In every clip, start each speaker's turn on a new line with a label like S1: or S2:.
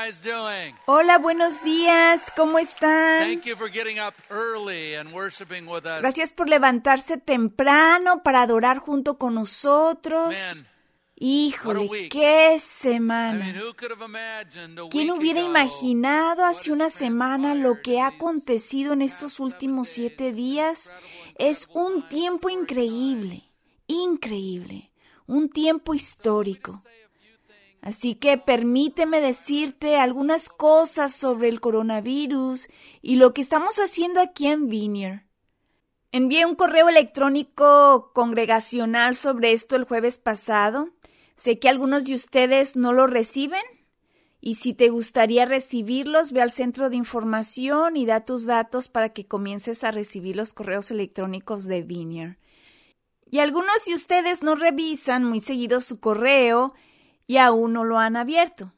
S1: guys doing?
S2: Hola, buenos días. ¿Cómo están?
S1: Thank you for getting up early and worshiping with us.
S2: Gracias por levantarse temprano para adorar junto con nosotros.
S1: Man,
S2: Híjole,
S1: what a week.
S2: qué
S1: I
S2: semana.
S1: mean, who could have imagined a
S2: ¿Quién
S1: week
S2: hubiera
S1: ago
S2: imaginado hace
S1: what
S2: una
S1: has
S2: semana lo que ha
S1: transpired in these
S2: acontecido en estos
S1: past
S2: últimos
S1: 7
S2: 7
S1: days?
S2: días?
S1: Incredible,
S2: Es un
S1: incredible
S2: tiempo
S1: time, story
S2: increíble, increíble, un tiempo
S1: time.
S2: histórico.
S1: Say a few things.
S2: Así que permíteme decirte algunas cosas sobre el coronavirus y lo que estamos haciendo aquí en Vineyard. Envié un correo electrónico congregacional sobre esto el jueves pasado. Sé que algunos de ustedes no lo reciben y si te gustaría recibirlos, ve al centro de información y da tus datos para que comiences a recibir los correos electrónicos de Vineyard. Y algunos de ustedes no revisan muy seguido su correo y aún no lo han abierto.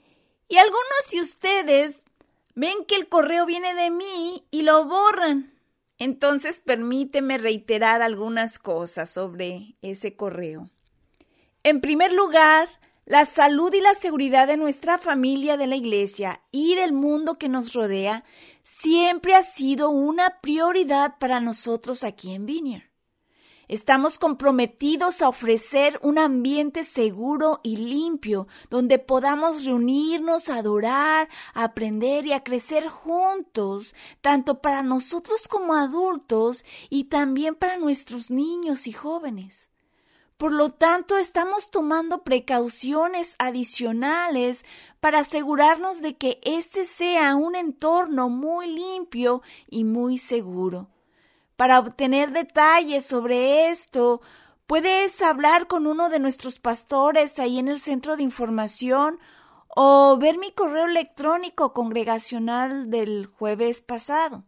S2: Y algunos de ustedes ven que el correo viene de mí y lo borran. Entonces permíteme reiterar algunas cosas sobre ese correo. En primer lugar, la salud y la seguridad de nuestra familia, de la iglesia y del mundo que nos rodea siempre ha sido una prioridad para nosotros aquí en Vineyard. Estamos comprometidos a ofrecer un ambiente seguro y limpio donde podamos reunirnos, adorar, aprender y a crecer juntos, tanto para nosotros como adultos y también para nuestros niños y jóvenes. Por lo tanto, estamos tomando precauciones adicionales para asegurarnos de que este sea un entorno muy limpio y muy seguro. Para obtener detalles sobre esto, puedes hablar con uno de nuestros pastores ahí en el centro de información o ver mi correo electrónico congregacional del jueves pasado.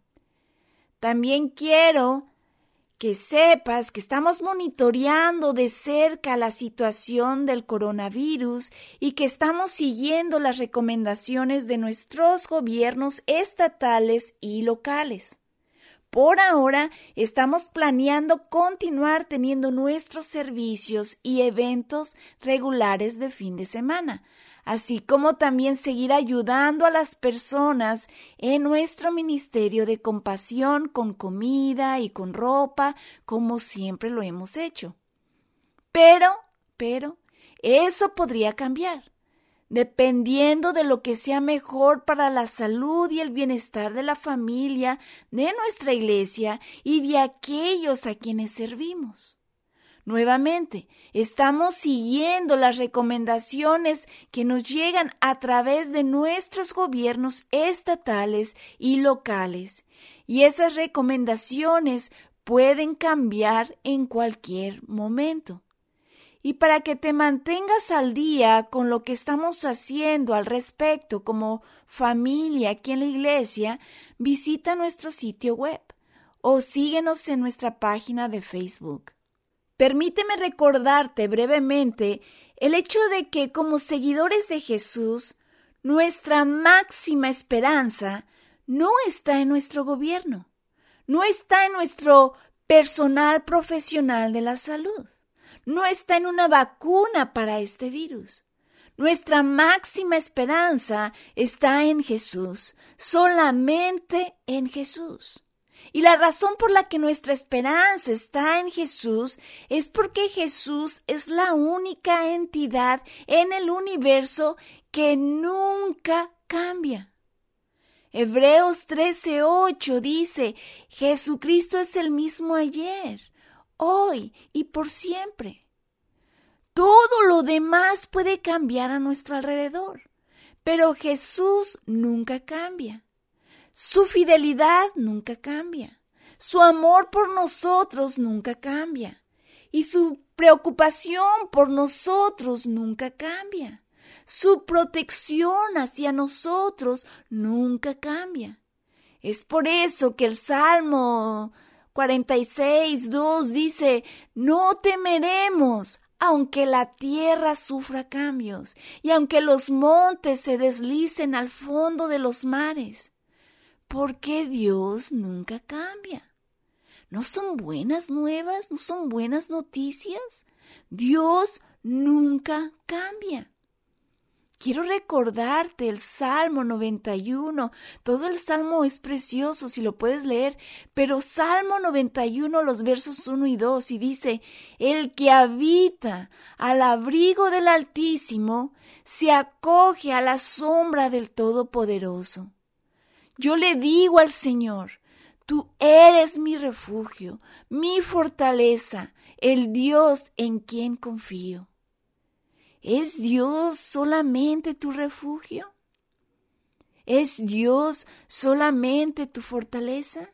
S2: También quiero que sepas que estamos monitoreando de cerca la situación del coronavirus y que estamos siguiendo las recomendaciones de nuestros gobiernos estatales y locales. Por ahora, estamos planeando continuar teniendo nuestros servicios y eventos regulares de fin de semana, así como también seguir ayudando a las personas en nuestro ministerio de compasión con comida y con ropa, como siempre lo hemos hecho. Pero, eso podría cambiar, dependiendo de lo que sea mejor para la salud y el bienestar de la familia, de nuestra iglesia y de aquellos a quienes servimos. Nuevamente, estamos siguiendo las recomendaciones que nos llegan a través de nuestros gobiernos estatales y locales, y esas recomendaciones pueden cambiar en cualquier momento. Y para que te mantengas al día con lo que estamos haciendo al respecto como familia aquí en la iglesia, visita nuestro sitio web o síguenos en nuestra página de Facebook. Permíteme recordarte brevemente el hecho de que como seguidores de Jesús, nuestra máxima esperanza no está en nuestro gobierno, no está en nuestro personal profesional de la salud. No está en una vacuna para este virus. Nuestra máxima esperanza está en Jesús, solamente en Jesús. Y la razón por la que nuestra esperanza está en Jesús es porque Jesús es la única entidad en el universo que nunca cambia. Hebreos 13:8 dice, Jesucristo es el mismo ayer, hoy y por siempre. Todo lo demás puede cambiar a nuestro alrededor, pero Jesús nunca cambia. Su fidelidad nunca cambia. Su amor por nosotros nunca cambia. Y su preocupación por nosotros nunca cambia. Su protección hacia nosotros nunca cambia. Es por eso que el Salmo 46:2 dice, no temeremos, aunque la tierra sufra cambios y aunque los montes se deslicen al fondo de los mares, porque Dios nunca cambia. ¿No son buenas nuevas? ¿No son buenas noticias? Dios nunca cambia. quiero recordarte el Salmo 91. Todo el Salmo es precioso si lo puedes leer, pero Salmo 91, los versos 1 y 2, y dice: el que habita al abrigo del Altísimo se acoge a la sombra del Todopoderoso. Yo le digo al Señor: tú eres mi refugio, mi fortaleza, el Dios en quien confío. ¿Es Dios solamente tu refugio? ¿Es Dios solamente tu fortaleza?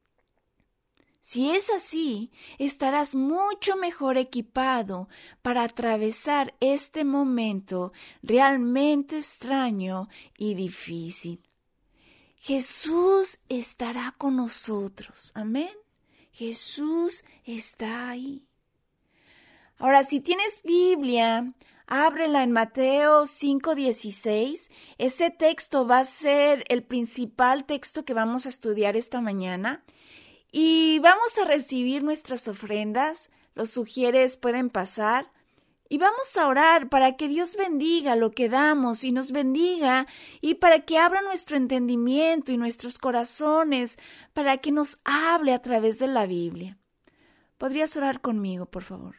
S2: Si es así, estarás mucho mejor equipado para atravesar este momento realmente extraño y difícil. Jesús estará con nosotros. Amén. Jesús está ahí. Ahora, si tienes Biblia, ábrela en Mateo 5:16. Ese texto va a ser el principal texto que vamos a estudiar esta mañana. Y vamos a recibir nuestras ofrendas. Los sugieres pueden pasar. Y vamos a orar para que Dios bendiga lo que damos y nos bendiga, y para que abra nuestro entendimiento y nuestros corazones, para que nos hable a través de la Biblia. ¿Podrías orar conmigo, por favor?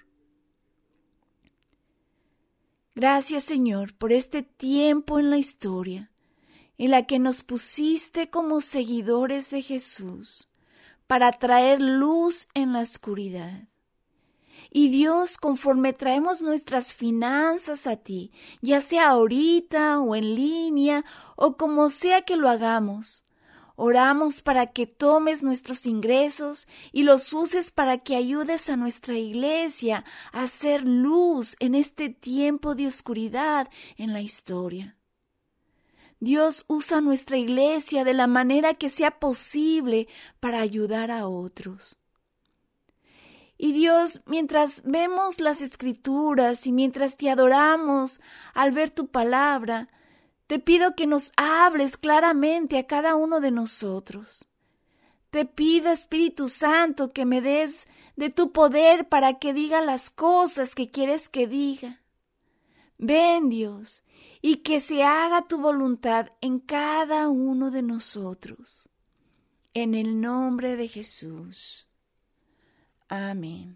S2: Gracias, Señor, por este tiempo en la historia, en la que nos pusiste como seguidores de Jesús, para traer luz en la oscuridad. Y Dios, conforme traemos nuestras finanzas a ti, ya sea ahorita o en línea o como sea que lo hagamos, oramos para que tomes nuestros ingresos y los uses para que ayudes a nuestra iglesia a hacer luz en este tiempo de oscuridad en la historia. Dios, usa nuestra iglesia de la manera que sea posible para ayudar a otros. Y Dios, mientras vemos las Escrituras y mientras te adoramos al ver tu palabra, te pido que nos hables claramente a cada uno de nosotros. Te pido, Espíritu Santo, que me des de tu poder para que diga las cosas que quieres que diga. Ven, Dios, y que se haga tu voluntad en cada uno de nosotros. En el nombre de Jesús. Amén.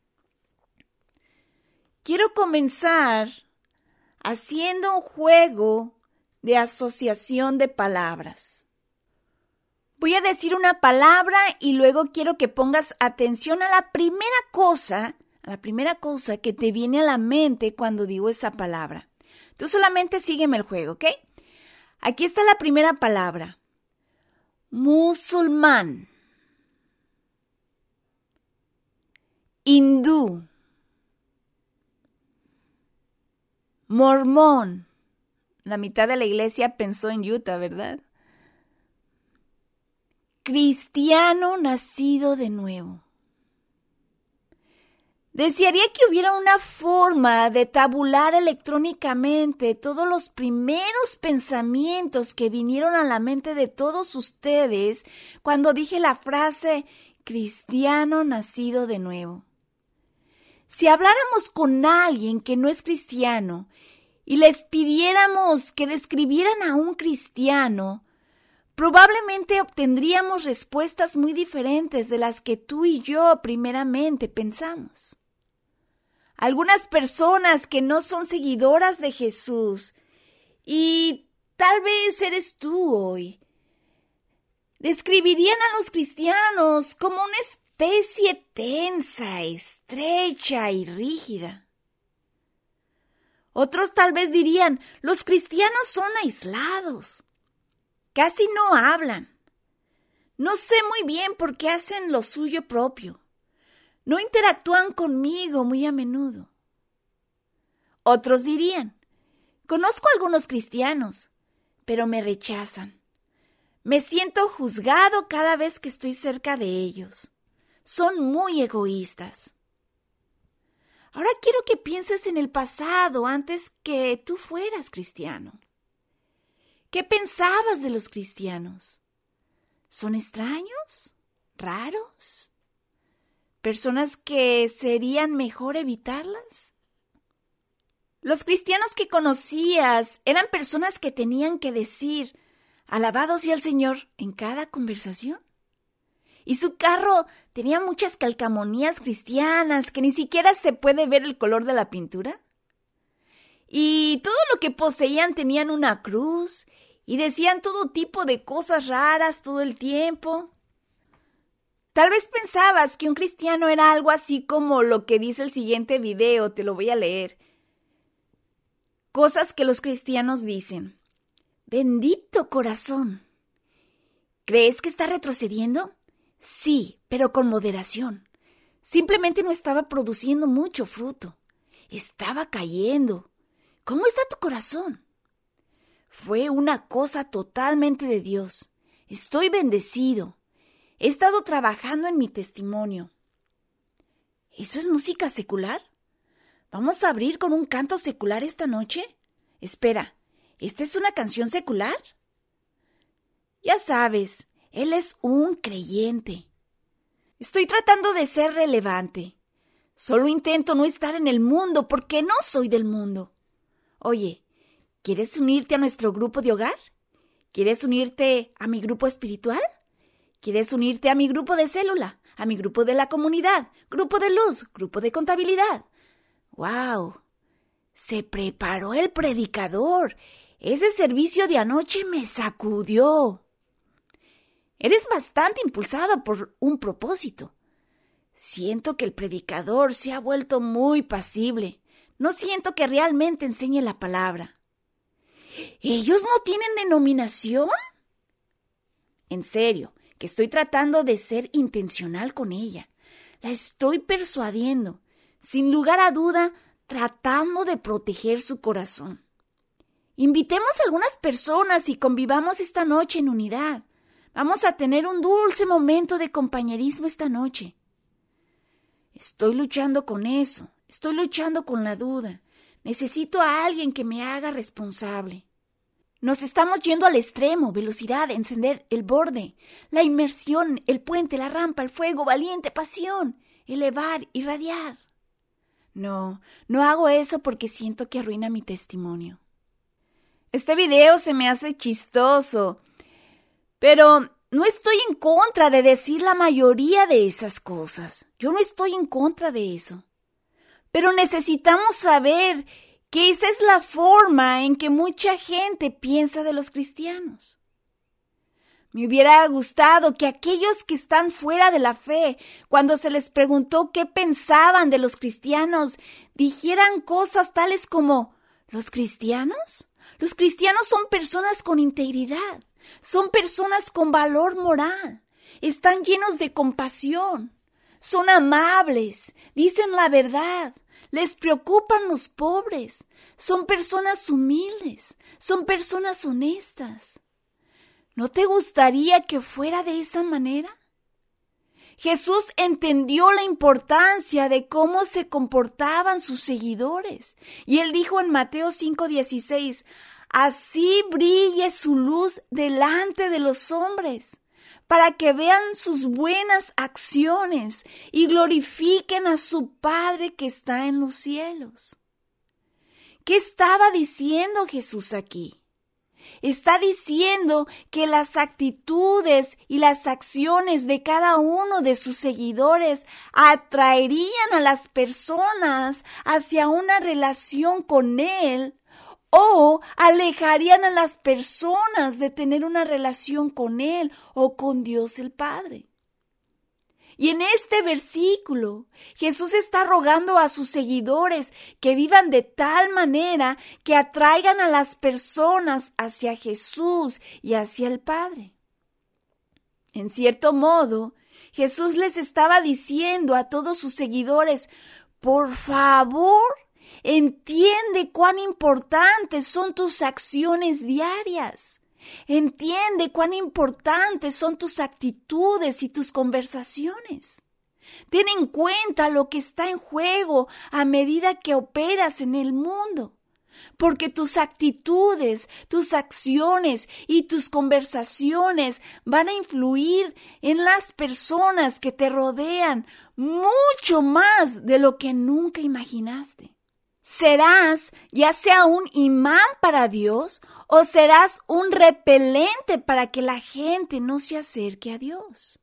S2: Quiero comenzar haciendo un juego de asociación de palabras. Voy a decir una palabra y luego quiero que pongas atención a la primera cosa que te viene a la mente cuando digo esa palabra. Tú solamente sígueme el juego, ¿ok? Aquí está la primera palabra. Musulmán. Hindú, mormón. La mitad de la iglesia pensó en Utah, ¿verdad? Cristiano nacido de nuevo. Desearía que hubiera una forma de tabular electrónicamente todos los primeros pensamientos que vinieron a la mente de todos ustedes cuando dije la frase cristiano nacido de nuevo. Si habláramos con alguien que no es cristiano y les pidiéramos que describieran a un cristiano, probablemente obtendríamos respuestas muy diferentes de las que tú y yo primeramente pensamos. Algunas personas que no son seguidoras de Jesús, y tal vez eres tú hoy, describirían a los cristianos como una especie tensa, estrecha y rígida. Otros tal vez dirían, los cristianos son aislados, casi no hablan. No sé muy bien por qué hacen lo suyo propio. No interactúan conmigo muy a menudo. Otros dirían, conozco a algunos cristianos, pero me rechazan. Me siento juzgado cada vez que estoy cerca de ellos. Son muy egoístas. Ahora quiero que pienses en el pasado antes que tú fueras cristiano. ¿Qué pensabas de los cristianos? ¿Son extraños? ¿Raros? ¿Personas que serían mejor evitarlas? Los cristianos que conocías eran personas que tenían que decir, alabado sea el Señor, en cada conversación. Y su carro tenía muchas calcamonías cristianas que ni siquiera se puede ver el color de la pintura. Y todo lo que poseían tenían una cruz y decían todo tipo de cosas raras todo el tiempo. Tal vez pensabas que un cristiano era algo así como lo que dice el siguiente video, te lo voy a leer. Cosas que los cristianos dicen. Bendito corazón. ¿Crees que está retrocediendo? Sí, pero con moderación. Simplemente no estaba produciendo mucho fruto. Estaba cayendo. ¿Cómo está tu corazón? Fue una cosa totalmente de Dios. Estoy bendecido. He estado trabajando en mi testimonio. ¿Eso es música secular? ¿Vamos a abrir con un canto secular esta noche? Espera, ¿esta es una canción secular? Ya sabes, él es un creyente. Estoy tratando de ser relevante. Solo intento no estar en el mundo porque no soy del mundo. Oye, ¿quieres unirte a nuestro grupo de hogar? ¿Quieres unirte a mi grupo espiritual? ¿Quieres unirte a mi grupo de célula? ¿A mi grupo de la comunidad? ¿Grupo de luz? ¿Grupo de contabilidad? ¡Wow! Se preparó el predicador. Ese servicio de anoche me sacudió. Eres bastante impulsado por un propósito. Siento que el predicador se ha vuelto muy pasible. No siento que realmente enseñe la palabra. ¿Ellos no tienen denominación? En serio, que estoy tratando de ser intencional con ella. La estoy persuadiendo, sin lugar a duda, tratando de proteger su corazón. Invitemos a algunas personas y convivamos esta noche en unidad. Vamos a tener un dulce momento de compañerismo esta noche. Estoy luchando con eso. Estoy luchando con la duda. Necesito a alguien que me haga responsable. Nos estamos yendo al extremo, velocidad, encender el borde, la inmersión, el puente, la rampa, el fuego, valiente, pasión, elevar, irradiar. No hago eso porque siento que arruina mi testimonio. Este video se me hace chistoso, pero no estoy en contra de decir la mayoría de esas cosas. Yo no estoy en contra de eso. Pero necesitamos saber que esa es la forma en que mucha gente piensa de los cristianos. Me hubiera gustado que aquellos que están fuera de la fe, cuando se les preguntó qué pensaban de los cristianos, dijeran cosas tales como, ¿los cristianos? Los cristianos son personas con integridad, son personas con valor moral, están llenos de compasión, son amables, dicen la verdad, les preocupan los pobres, son personas humildes, son personas honestas. ¿No te gustaría que fuera de esa manera? Jesús entendió la importancia de cómo se comportaban sus seguidores. Y él dijo en Mateo 5:16, así brille su luz delante de los hombres, para que vean sus buenas acciones y glorifiquen a su Padre que está en los cielos. ¿Qué estaba diciendo Jesús aquí? Está diciendo que las actitudes y las acciones de cada uno de sus seguidores atraerían a las personas hacia una relación con Él o alejarían a las personas de tener una relación con Él o con Dios el Padre. Y en este versículo, Jesús está rogando a sus seguidores que vivan de tal manera que atraigan a las personas hacia Jesús y hacia el Padre. En cierto modo, Jesús les estaba diciendo a todos sus seguidores, por favor, entiende cuán importantes son tus acciones diarias. Entiende cuán importantes son tus actitudes y tus conversaciones. Ten en cuenta lo que está en juego a medida que operas en el mundo, porque tus actitudes, tus acciones y tus conversaciones van a influir en las personas que te rodean mucho más de lo que nunca imaginaste. ¿Serás ya sea un imán para Dios o serás un repelente para que la gente no se acerque a Dios?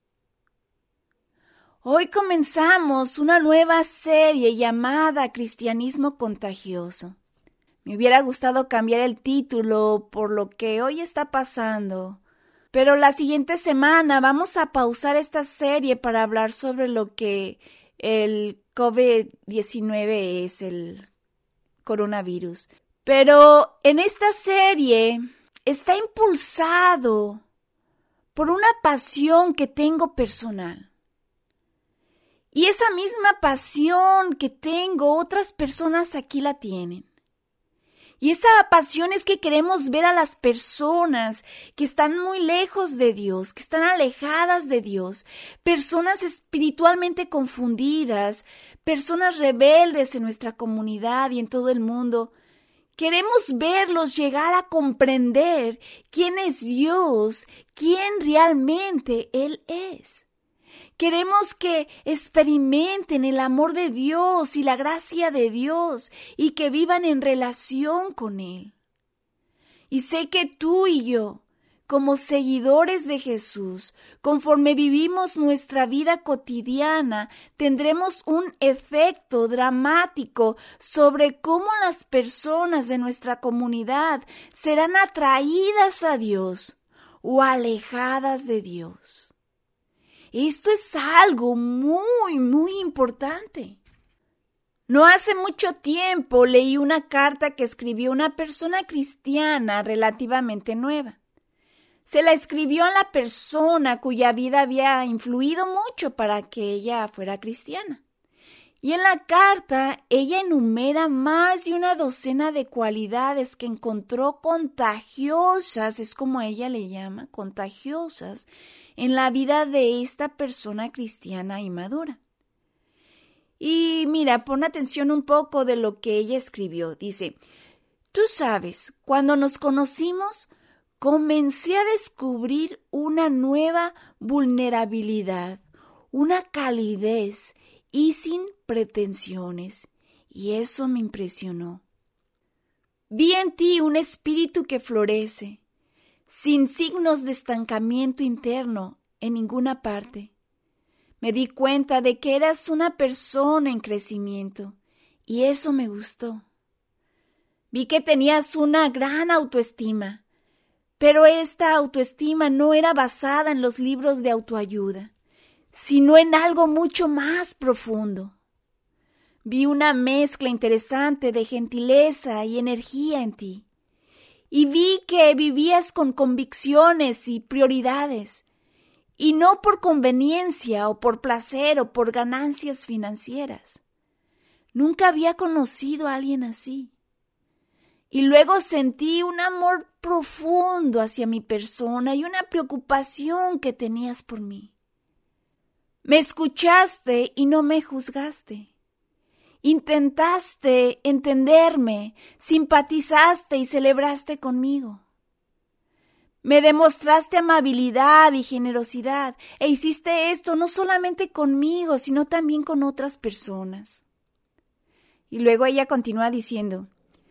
S2: Hoy comenzamos una nueva serie llamada Cristianismo Contagioso. Me hubiera gustado cambiar el título por lo que hoy está pasando, pero la siguiente semana vamos a pausar esta serie para hablar sobre lo que el COVID-19 es, el coronavirus. Pero en esta serie está impulsado por una pasión que tengo personal. Y esa misma pasión que tengo, otras personas aquí la tienen. Y esa pasión es que queremos ver a las personas que están muy lejos de Dios, que están alejadas de Dios, personas espiritualmente confundidas, personas rebeldes en nuestra comunidad y en todo el mundo. Queremos verlos llegar a comprender quién es Dios, quién realmente Él es. Queremos que experimenten el amor de Dios y la gracia de Dios y que vivan en relación con Él. Y sé que tú y yo, como seguidores de Jesús, conforme vivimos nuestra vida cotidiana, tendremos un efecto dramático sobre cómo las personas de nuestra comunidad serán atraídas a Dios o alejadas de Dios. Esto es algo muy, muy importante. No hace mucho tiempo leí una carta que escribió una persona cristiana relativamente nueva. Se la escribió a la persona cuya vida había influido mucho para que ella fuera cristiana. Y en la carta ella enumera más de una docena de cualidades que encontró contagiosas, es como ella le llama, contagiosas, en la vida de esta persona cristiana y madura. Y mira, pon atención un poco de lo que ella escribió. Dice, tú sabes, cuando nos conocimos, comencé a descubrir una nueva vulnerabilidad, una calidez y sin pretensiones, y eso me impresionó. Vi en ti un espíritu que florece, sin signos de estancamiento interno en ninguna parte. Me di cuenta de que eras una persona en crecimiento, y eso me gustó. Vi que tenías una gran autoestima, pero esta autoestima no era basada en los libros de autoayuda, sino en algo mucho más profundo. Vi una mezcla interesante de gentileza y energía en ti. Y vi que vivías con convicciones y prioridades, y no por conveniencia o por placer o por ganancias financieras. Nunca había conocido a alguien así. Y luego sentí un amor profundo hacia mi persona y una preocupación que tenías por mí. Me escuchaste y no me juzgaste. Intentaste entenderme, simpatizaste y celebraste conmigo. Me demostraste amabilidad y generosidad e hiciste esto no solamente conmigo, sino también con otras personas. Y luego ella continúa diciendo,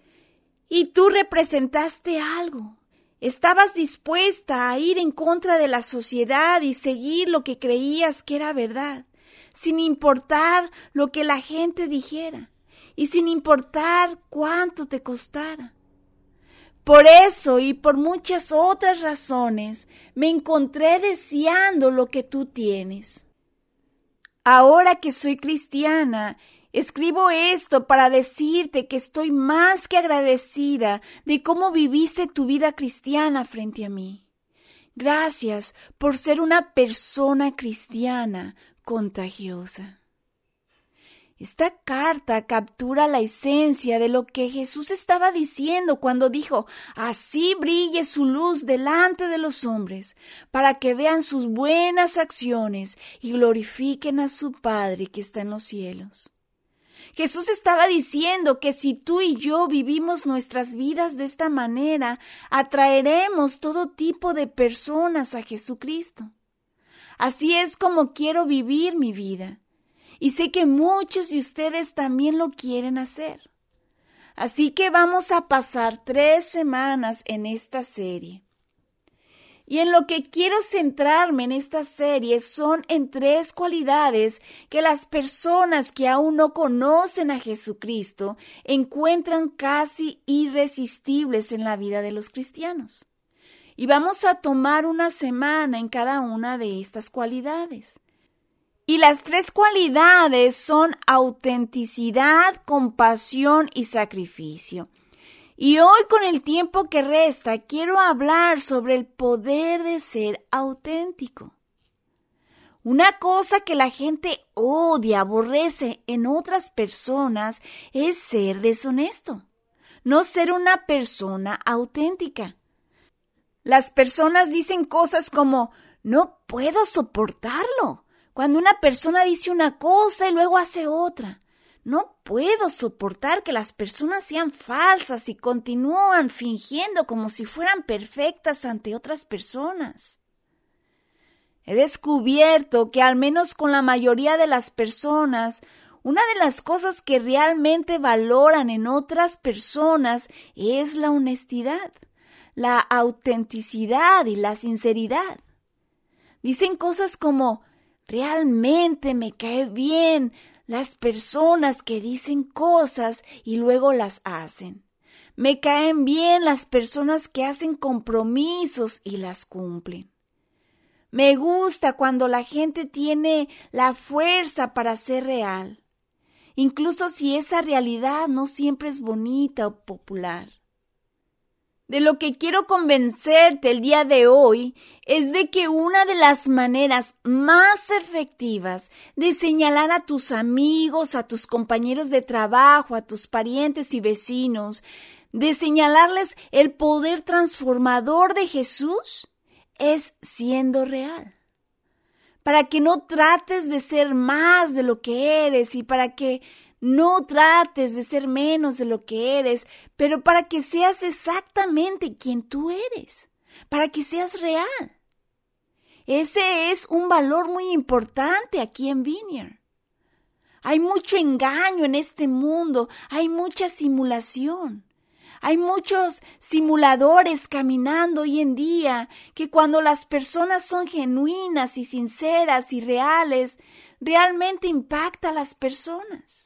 S2: y tú representaste algo. Estabas dispuesta a ir en contra de la sociedad y seguir lo que creías que era verdad, sin importar lo que la gente dijera y sin importar cuánto te costara. Por eso y por muchas otras razones me encontré deseando lo que tú tienes. Ahora que soy cristiana, escribo esto para decirte que estoy más que agradecida de cómo viviste tu vida cristiana frente a mí. Gracias por ser una persona cristiana contagiosa. Esta carta captura la esencia de lo que Jesús estaba diciendo cuando dijo, así brille su luz delante de los hombres, para que vean sus buenas acciones y glorifiquen a su Padre que está en los cielos. Jesús estaba diciendo que si tú y yo vivimos nuestras vidas de esta manera, atraeremos todo tipo de personas a Jesucristo. Así es como quiero vivir mi vida. Y sé que muchos de ustedes también lo quieren hacer. Así que vamos a pasar 3 semanas en esta serie. Y en lo que quiero centrarme en esta serie son en 3 cualidades que las personas que aún no conocen a Jesucristo encuentran casi irresistibles en la vida de los cristianos. Y vamos a tomar una semana en cada una de estas cualidades. Y las 3 cualidades son autenticidad, compasión y sacrificio. Y hoy, con el tiempo que resta, quiero hablar sobre el poder de ser auténtico. Una cosa que la gente odia, aborrece en otras personas es ser deshonesto, no ser una persona auténtica. Las personas dicen cosas como, no puedo soportarlo, cuando una persona dice una cosa y luego hace otra. No puedo soportar que las personas sean falsas y continúan fingiendo como si fueran perfectas ante otras personas. He descubierto que al menos con la mayoría de las personas, una de las cosas que realmente valoran en otras personas es la honestidad, la autenticidad y la sinceridad. Dicen cosas como, realmente me cae bien las personas que dicen cosas y luego las hacen. Me caen bien las personas que hacen compromisos y las cumplen. Me gusta cuando la gente tiene la fuerza para ser real, incluso si esa realidad no siempre es bonita o popular. De lo que quiero convencerte el día de hoy es de que una de las maneras más efectivas de señalar a tus amigos, a tus compañeros de trabajo, a tus parientes y vecinos, de señalarles el poder transformador de Jesús, es siendo real. Para que no trates de ser más de lo que eres y para que no trates de ser menos de lo que eres, pero para que seas exactamente quien tú eres, para que seas real. Ese es un valor muy importante aquí en Vineyard. Hay mucho engaño en este mundo, hay mucha simulación. Hay muchos simuladores caminando hoy en día que cuando las personas son genuinas y sinceras y reales, realmente impacta a las personas.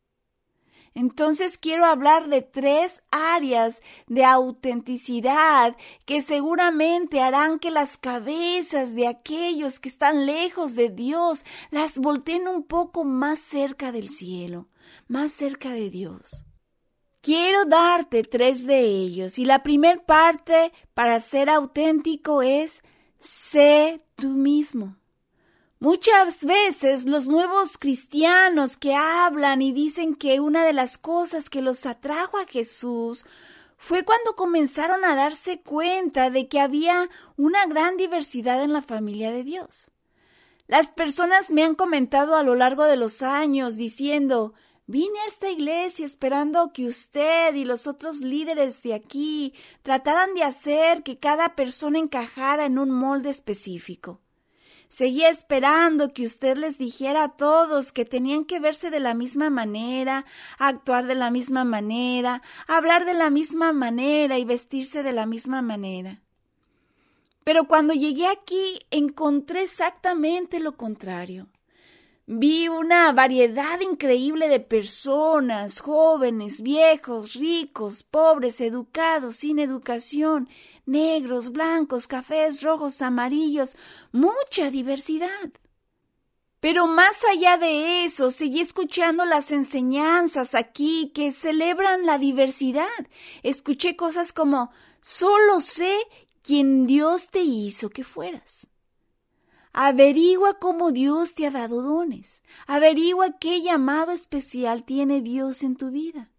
S2: Entonces quiero hablar de 3 áreas de autenticidad que seguramente harán que las cabezas de aquellos que están lejos de Dios las volteen un poco más cerca del cielo, más cerca de Dios. Quiero darte 3 de ellos y la primera parte para ser auténtico es sé tú mismo. Muchas veces los nuevos cristianos que hablan y dicen que una de las cosas que los atrajo a Jesús fue cuando comenzaron a darse cuenta de que había una gran diversidad en la familia de Dios. Las personas me han comentado a lo largo de los años diciendo, vine a esta iglesia esperando que usted y los otros líderes de aquí trataran de hacer que cada persona encajara en un molde específico. Seguía esperando que usted les dijera a todos que tenían que verse de la misma manera, actuar de la misma manera, hablar de la misma manera y vestirse de la misma manera. Pero cuando llegué aquí encontré exactamente lo contrario. Vi una variedad increíble de personas, jóvenes, viejos, ricos, pobres, educados, sin educación, negros, blancos, cafés, rojos, amarillos, mucha diversidad. Pero más allá de eso, seguí escuchando las enseñanzas aquí que celebran la diversidad. Escuché cosas como, solo sé quién Dios te hizo que fueras. Averigua cómo Dios te ha dado dones. Averigua qué llamado especial tiene Dios en tu vida.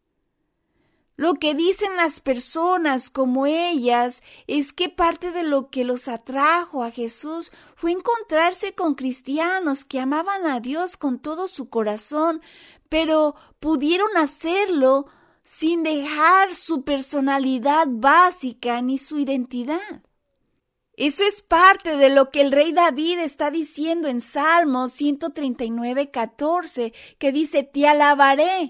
S2: Lo que dicen las personas como ellas es que parte de lo que los atrajo a Jesús fue encontrarse con cristianos que amaban a Dios con todo su corazón, pero pudieron hacerlo sin dejar su personalidad básica ni su identidad. Eso es parte de lo que el rey David está diciendo en Salmos 139:14, que dice, te alabaré,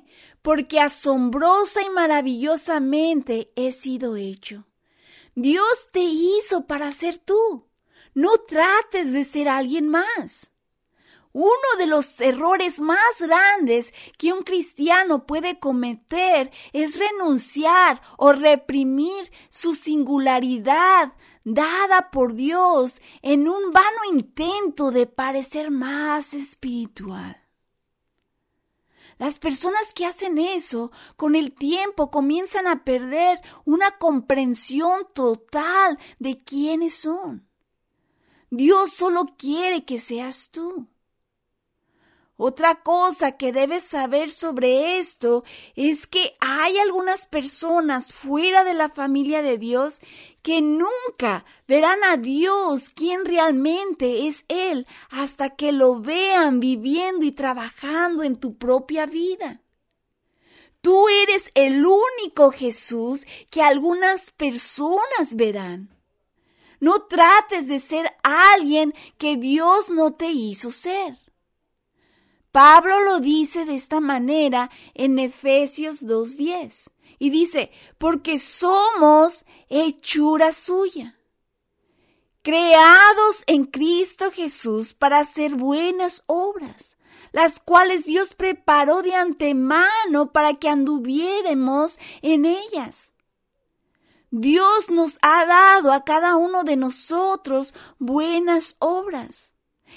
S2: porque asombrosa y maravillosamente he sido hecho. Dios te hizo para ser tú. No trates de ser alguien más. Uno de los errores más grandes que un cristiano puede cometer es renunciar o reprimir su singularidad dada por Dios en un vano intento de parecer más espiritual. Las personas que hacen eso, con el tiempo comienzan a perder una comprensión total de quiénes son. Dios solo quiere que seas tú. Otra cosa que debes saber sobre esto es que hay algunas personas fuera de la familia de Dios que nunca verán a Dios quien realmente es Él hasta que lo vean viviendo y trabajando en tu propia vida. Tú eres el único Jesús que algunas personas verán. No trates de ser alguien que Dios no te hizo ser. Pablo lo dice de esta manera en Efesios 2:10 y dice, porque somos hechura suya, creados en Cristo Jesús para hacer buenas obras, las cuales Dios preparó de antemano para que anduviéramos en ellas. Dios nos ha dado a cada uno de nosotros buenas obras,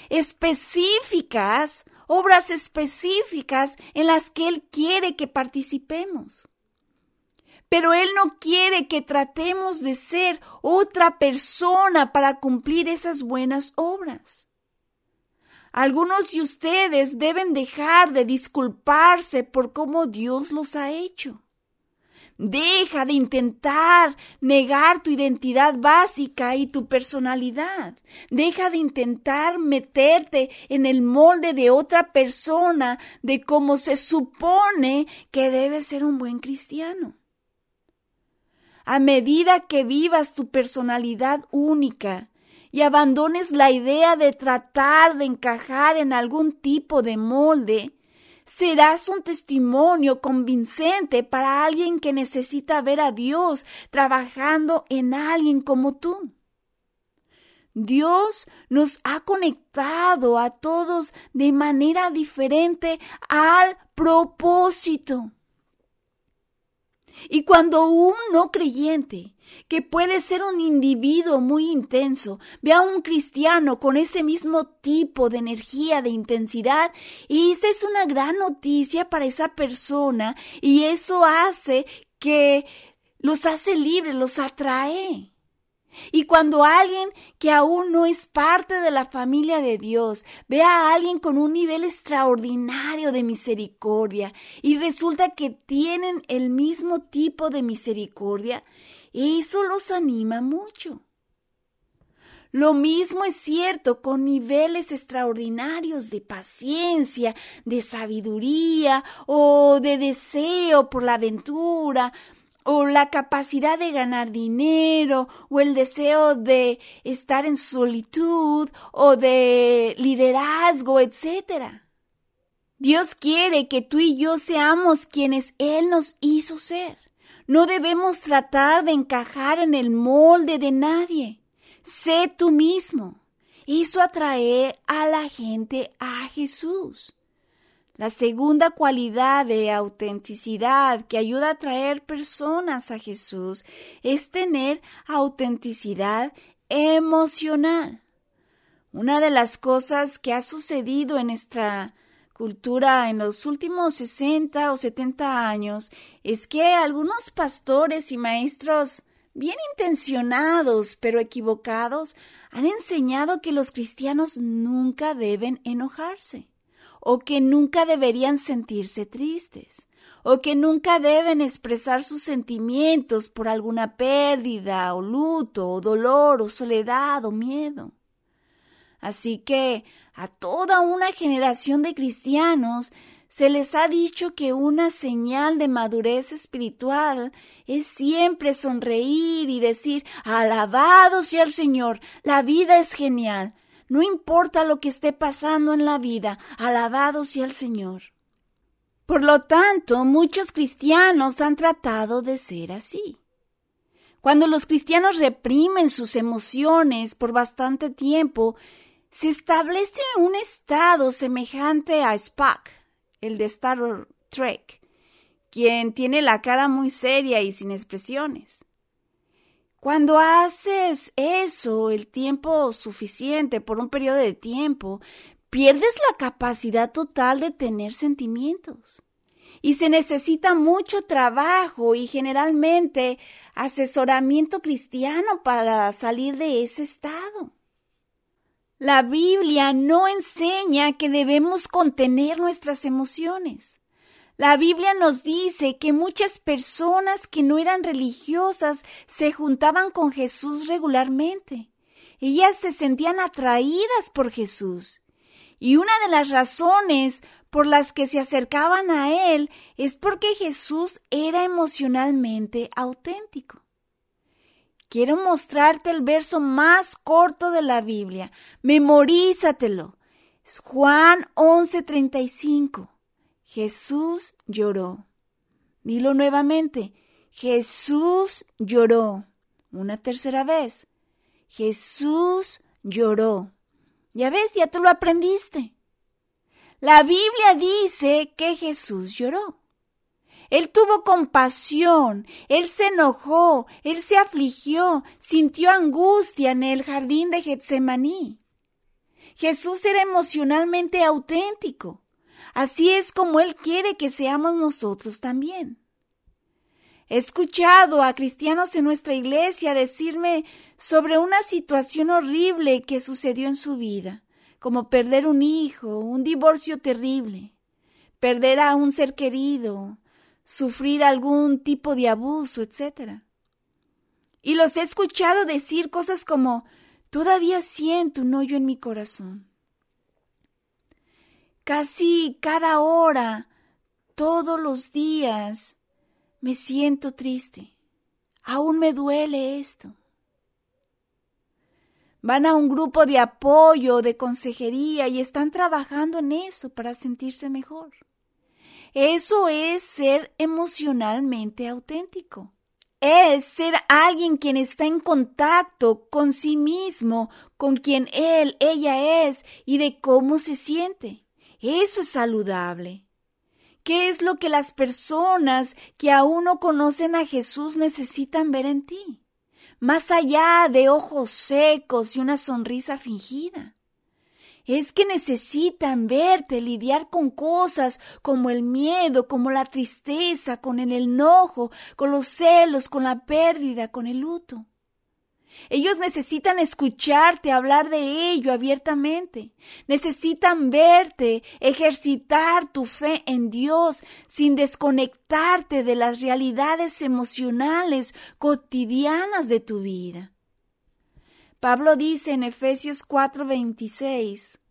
S2: obras específicas en las que Él quiere que participemos. Pero Él no quiere que tratemos de ser otra persona para cumplir esas buenas obras. Algunos de ustedes deben dejar de disculparse por cómo Dios los ha hecho. Deja de intentar negar tu identidad básica y tu personalidad. Deja de intentar meterte en el molde de otra persona de cómo se supone que debe ser un buen cristiano. A medida que vivas tu personalidad única y abandones la idea de tratar de encajar en algún tipo de molde, serás un testimonio convincente para alguien que necesita ver a Dios trabajando en alguien como tú. Dios nos ha conectado a todos de manera diferente al propósito. Y cuando un no creyente, que puede ser un individuo muy intenso, ve a un cristiano con ese mismo tipo de energía, de intensidad, y esa es una gran noticia para esa persona, y eso hace que los hace libres, los atrae. Y cuando alguien que aún no es parte de la familia de Dios ve a alguien con un nivel extraordinario de misericordia y resulta que tienen el mismo tipo de misericordia, eso los anima mucho. Lo mismo es cierto con niveles extraordinarios de paciencia, de sabiduría o de deseo por la aventura, o la capacidad de ganar dinero, o el deseo de estar en solitud, o de liderazgo, etc. Dios quiere que tú y yo seamos quienes Él nos hizo ser. No debemos tratar de encajar en el molde de nadie. Sé tú mismo. Eso atrae a la gente a Jesús. La segunda cualidad de autenticidad que ayuda a atraer personas a Jesús es tener autenticidad emocional. Una de las cosas que ha sucedido en nuestra cultura en los últimos 60 o 70 años es que algunos pastores y maestros bien intencionados pero equivocados han enseñado que los cristianos nunca deben enojarse, o que nunca deberían sentirse tristes, o que nunca deben expresar sus sentimientos por alguna pérdida, o luto, o dolor, o soledad, o miedo. Así que a toda una generación de cristianos se les ha dicho que una señal de madurez espiritual es siempre sonreír y decir: «Alabado sea el Señor, la vida es genial». No importa lo que esté pasando en la vida, alabado sea el Señor. Por lo tanto, muchos cristianos han tratado de ser así. Cuando los cristianos reprimen sus emociones por bastante tiempo, se establece un estado semejante a Spock, el de Star Trek, quien tiene la cara muy seria y sin expresiones. Cuando haces eso el tiempo suficiente por un periodo de tiempo, pierdes la capacidad total de tener sentimientos. Y se necesita mucho trabajo y generalmente asesoramiento cristiano para salir de ese estado. La Biblia no enseña que debemos contener nuestras emociones. La Biblia nos dice que muchas personas que no eran religiosas se juntaban con Jesús regularmente. Ellas se sentían atraídas por Jesús. Y una de las razones por las que se acercaban a Él es porque Jesús era emocionalmente auténtico. Quiero mostrarte el verso más corto de la Biblia. Memorízatelo. Es Juan 11:35. Jesús lloró. Dilo nuevamente. Jesús lloró. Una tercera vez. Jesús lloró. Ya ves, ya tú lo aprendiste. La Biblia dice que Jesús lloró. Él tuvo compasión, Él se enojó, Él se afligió, sintió angustia en el jardín de Getsemaní. Jesús era emocionalmente auténtico. Así es como Él quiere que seamos nosotros también. He escuchado a cristianos en nuestra iglesia decirme sobre una situación horrible que sucedió en su vida, como perder un hijo, un divorcio terrible, perder a un ser querido, sufrir algún tipo de abuso, etc. Y los he escuchado decir cosas como, todavía siento un hoyo en mi corazón. Casi cada hora, todos los días, me siento triste. Aún me duele esto. Van a un grupo de apoyo, de consejería y están trabajando en eso para sentirse mejor. Eso es ser emocionalmente auténtico. Es ser alguien quien está en contacto con sí mismo, con quien él, ella es y de cómo se siente. Eso es saludable. ¿Qué es lo que las personas que aún no conocen a Jesús necesitan ver en ti? Más allá de ojos secos y una sonrisa fingida. Es que necesitan verte lidiar con cosas como el miedo, como la tristeza, con el enojo, con los celos, con la pérdida, con el luto. Ellos necesitan escucharte hablar de ello abiertamente. Necesitan verte ejercitar tu fe en Dios sin desconectarte de las realidades emocionales cotidianas de tu vida. Pablo dice en Efesios 4:26,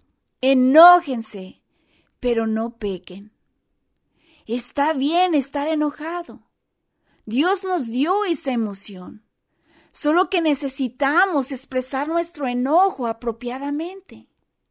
S2: enójense, pero no pequen. Está bien estar enojado. Dios nos dio esa emoción. Solo que necesitamos expresar nuestro enojo apropiadamente.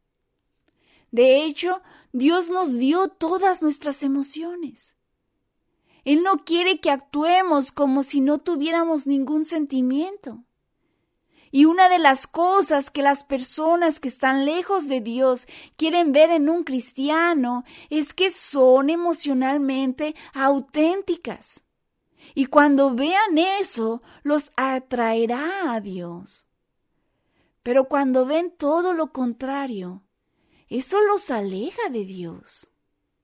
S2: De hecho, Dios nos dio todas nuestras emociones. Él no quiere que actuemos como si no tuviéramos ningún sentimiento. Y una de las cosas que las personas que están lejos de Dios quieren ver en un cristiano es que son emocionalmente auténticas. Y cuando vean eso, los atraerá a Dios. Pero cuando ven todo lo contrario, eso los aleja de Dios.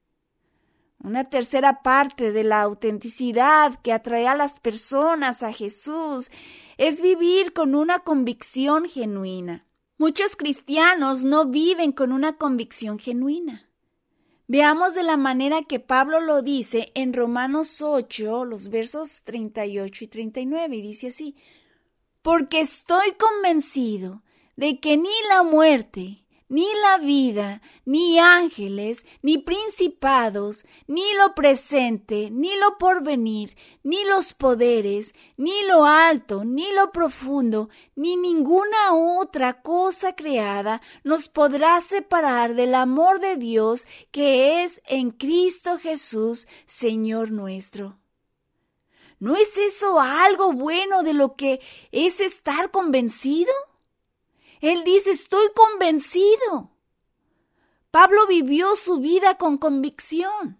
S2: Una tercera parte de la autenticidad que atrae a las personas a Jesús es vivir con una convicción genuina. Muchos cristianos no viven con una convicción genuina. Veamos de la manera que Pablo lo dice en Romanos 8, los versos 38 y 39, y dice así, porque estoy convencido de que ni la muerte, ni la vida, ni ángeles, ni principados, ni lo presente, ni lo porvenir, ni los poderes, ni lo alto, ni lo profundo, ni ninguna otra cosa creada nos podrá separar del amor de Dios que es en Cristo Jesús, Señor nuestro. ¿No es eso algo bueno de lo que es estar convencido? Él dice, estoy convencido. Pablo vivió su vida con convicción.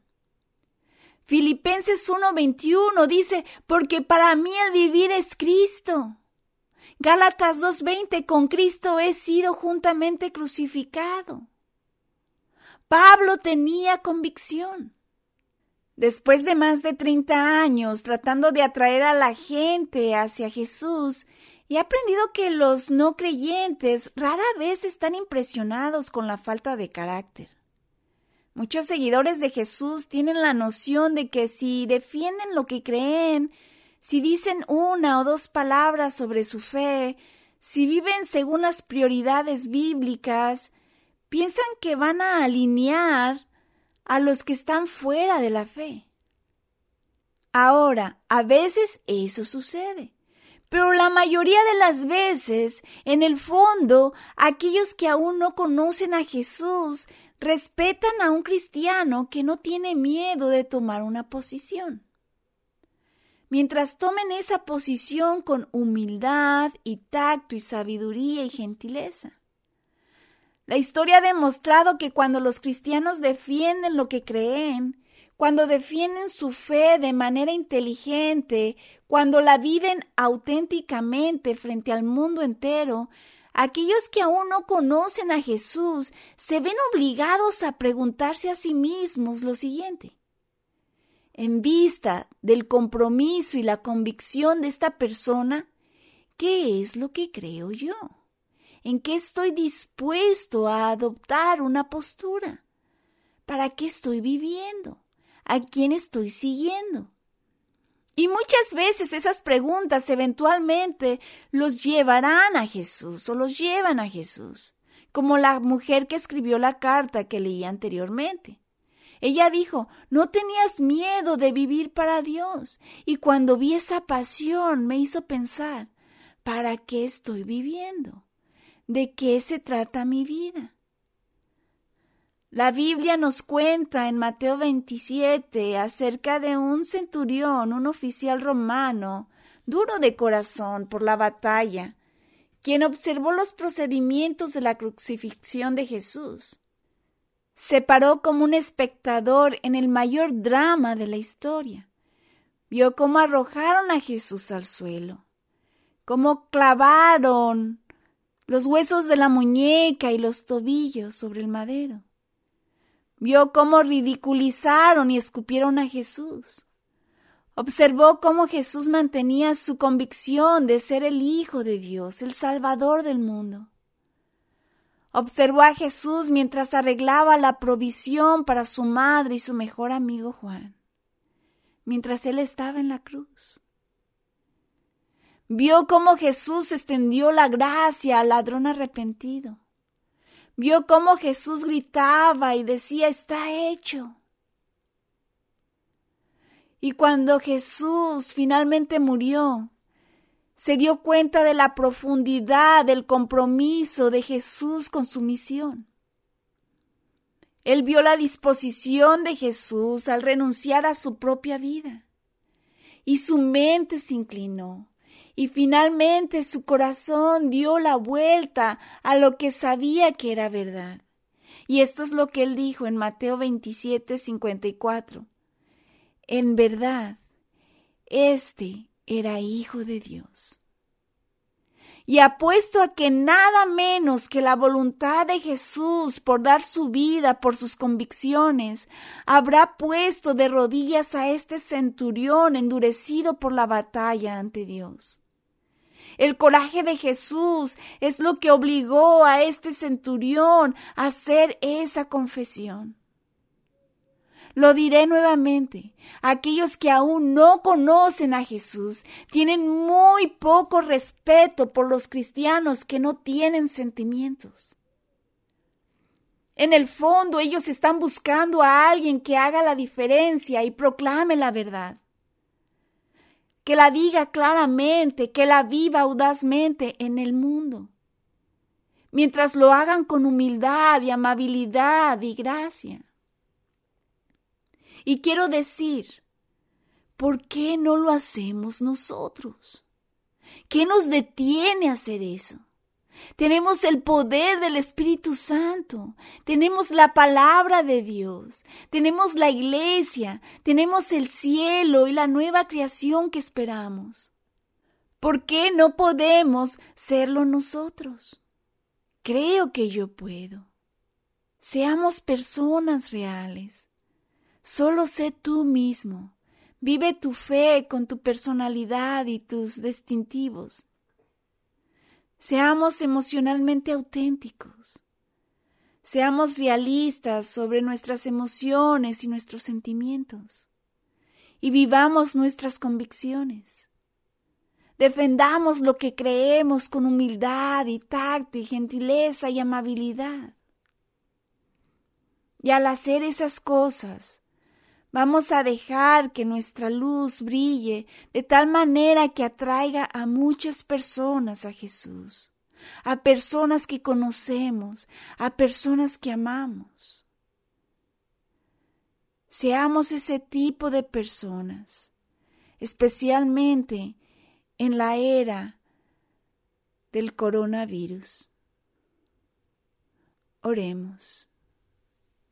S2: Filipenses 1:21 dice, porque para mí el vivir es Cristo. Gálatas 2:20, con Cristo he sido juntamente crucificado. Pablo tenía convicción. Después de más de 30 años tratando de atraer a la gente hacia Jesús, he aprendido que los no creyentes rara vez están impresionados con la falta de carácter. Muchos seguidores de Jesús tienen la noción de que si defienden lo que creen, si dicen una o dos palabras sobre su fe, si viven según las prioridades bíblicas, piensan que van a alinear a los que están fuera de la fe. Ahora, a veces eso sucede. Pero la mayoría de las veces, en el fondo, aquellos que aún no conocen a Jesús respetan a un cristiano que no tiene miedo de tomar una posición. Mientras tomen esa posición con humildad y tacto y sabiduría y gentileza. La historia ha demostrado que cuando los cristianos defienden lo que creen, cuando defienden su fe de manera inteligente, cuando la viven auténticamente frente al mundo entero, aquellos que aún no conocen a Jesús se ven obligados a preguntarse a sí mismos lo siguiente. En vista del compromiso y la convicción de esta persona, ¿qué es lo que creo yo? ¿En qué estoy dispuesto a adoptar una postura? ¿Para qué estoy viviendo? ¿A quién estoy siguiendo? Y muchas veces esas preguntas eventualmente los llevarán a Jesús o los llevan a Jesús, como la mujer que escribió la carta que leí anteriormente. Ella dijo, no tenías miedo de vivir para Dios, y cuando vi esa pasión me hizo pensar, ¿para qué estoy viviendo? ¿De qué se trata mi vida? La Biblia nos cuenta en Mateo 27 acerca de un centurión, un oficial romano, duro de corazón por la batalla, quien observó los procedimientos de la crucifixión de Jesús. Se paró como un espectador en el mayor drama de la historia. Vio cómo arrojaron a Jesús al suelo, cómo clavaron los huesos de la muñeca y los tobillos sobre el madero. Vio cómo ridiculizaron y escupieron a Jesús. Observó cómo Jesús mantenía su convicción de ser el Hijo de Dios, el Salvador del mundo. Observó a Jesús mientras arreglaba la provisión para su madre y su mejor amigo Juan, mientras él estaba en la cruz. Vio cómo Jesús extendió la gracia al ladrón arrepentido. Vio cómo Jesús gritaba y decía, está hecho. Y cuando Jesús finalmente murió, se dio cuenta de la profundidad del compromiso de Jesús con su misión. Él vio la disposición de Jesús al renunciar a su propia vida. Y su mente se inclinó. Y finalmente su corazón dio la vuelta a lo que sabía que era verdad. Y esto es lo que él dijo en Mateo 27:54. En verdad, este era Hijo de Dios. Y apuesto a que nada menos que la voluntad de Jesús por dar su vida por sus convicciones habrá puesto de rodillas a este centurión endurecido por la batalla ante Dios. El coraje de Jesús es lo que obligó a este centurión a hacer esa confesión. Lo diré nuevamente, aquellos que aún no conocen a Jesús tienen muy poco respeto por los cristianos que no tienen sentimientos. En el fondo, ellos están buscando a alguien que haga la diferencia y proclame la verdad. Que la diga claramente, que la viva audazmente en el mundo. Mientras lo hagan con humildad y amabilidad y gracia. Y quiero decir, ¿por qué no lo hacemos nosotros? ¿Qué nos detiene a hacer eso? Tenemos el poder del Espíritu Santo, tenemos la palabra de Dios, tenemos la iglesia, tenemos el cielo y la nueva creación que esperamos. ¿Por qué no podemos serlo nosotros? Creo que yo puedo. Seamos personas reales. Solo sé tú mismo. Vive tu fe con tu personalidad y tus distintivos. Seamos emocionalmente auténticos. Seamos realistas sobre nuestras emociones y nuestros sentimientos. Y vivamos nuestras convicciones. Defendamos lo que creemos con humildad y tacto y gentileza y amabilidad. Y al hacer esas cosas, vamos a dejar que nuestra luz brille de tal manera que atraiga a muchas personas a Jesús, a personas que conocemos, a personas que amamos. Seamos ese tipo de personas, especialmente en la era del coronavirus. Oremos.